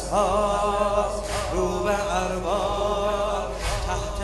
اصحاب رو به ارباب تحت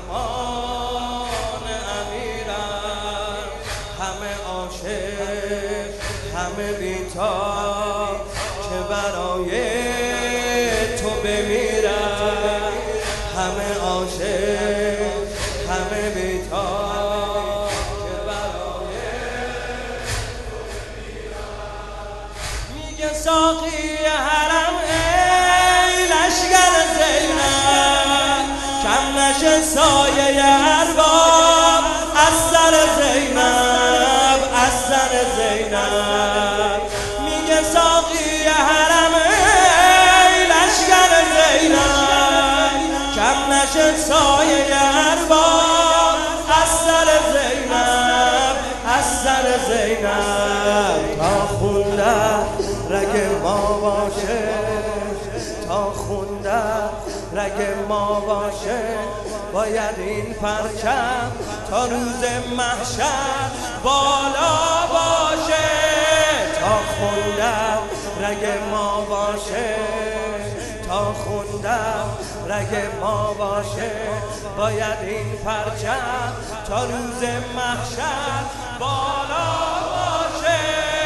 فرمان امیرم، همه عاشق همه بی‌تاب که برای تو بمیرم، همه عاشق همه بی‌تاب که برای تو بمیرم. میگه ساقی حرم ای لشگر زینب، کم نشه سایه ارباب از سر زینب، از سر زینب. میگه ساقی حرم ای لشگر زینب، کم نشه سایه ارباب از سر زینب، از سر زینب. تا خونده رگ ما باشه، تا خونده رگ ما باشه، باید این پرچم تا روز محشر بالا باشه. تا خونده رگ ما باشه، تا خونده رگ ما باشه، باید این پرچم تا روز محشر بالا باشه.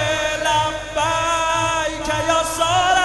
لبیک یا سار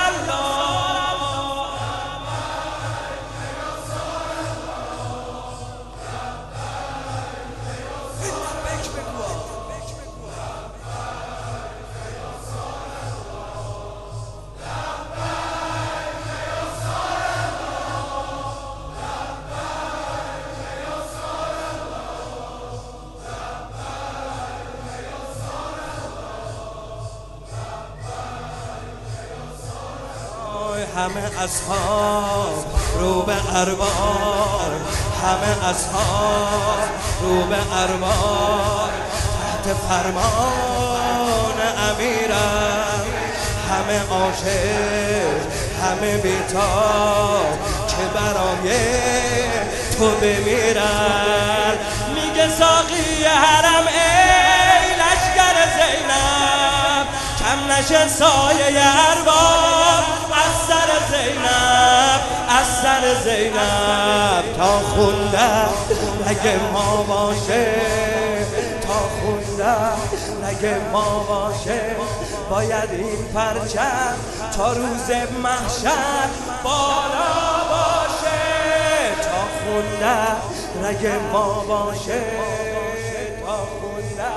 همه اصحاب رو به ارباب، همه اصحاب رو به ارباب تحت فرمان امیرم، همه عاشق همه بی‌تاب که برای تو بمیرن. میگه ساقی حرم ای لشگر زینب، کم نشه سایه ارباب از سر زینب، از سر زینب. تا خونده رگ ما باشه، تا خونده رگ ما باشه، باید این پرچم تا روز محشر بالا باشه. تا خونده رگ ما باشه، تا خونده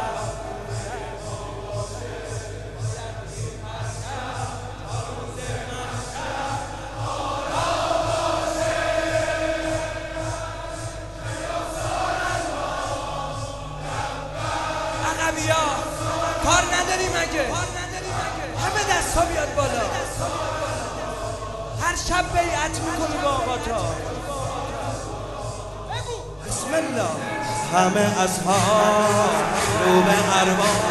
کار نداری مگه؟ همه دست ها بیاد بالا، هر شب بیعت میکنی با آقاتا. بسم الله. همه اصحاب رو به ارباب،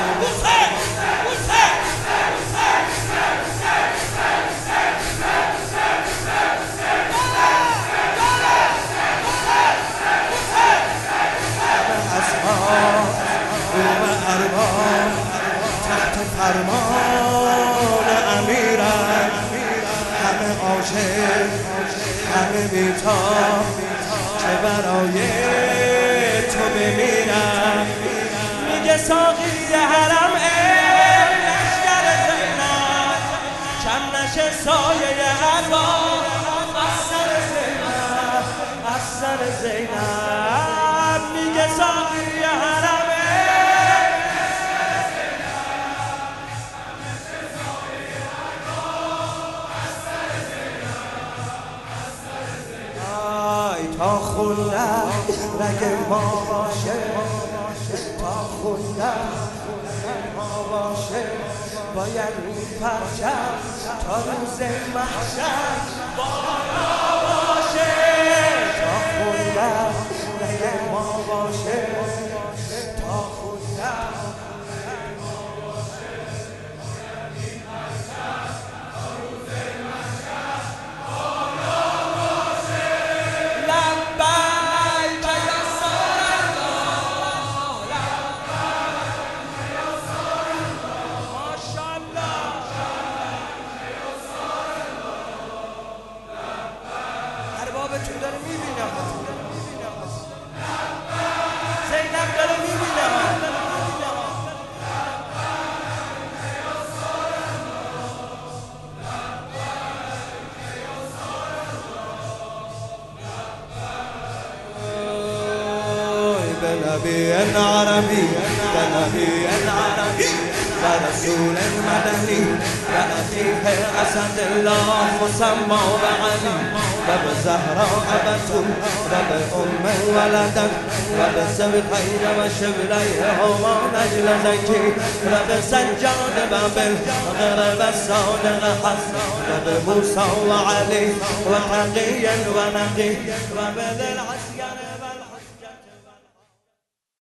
تحت فرمان امیرم، همه عاشق همه بی‌تاب که برای تو بمیرم. میگه ساقی حرم ای لشگر زینب، کم نشه سایه ارباب از سر زینب، از سر زینب. میگه ساقی حرم تا خونده رگ ما باشه، تا خونده ما باشه، باید این پرچم تا روز محشر بالا باشه. تا خونده رگ ما باشه، تا خونده نبي عربي كنبي عربي كرسول مدني كأخيه أسد الله مسمى بعلي رب الزهراء أبته رب أم ولدت رب السبقين وشبليهما نجل زيتي رب سجاد بابل غرب الصادق حسن رب موسى وعلي وحقيا ونقي رب ذي العسكر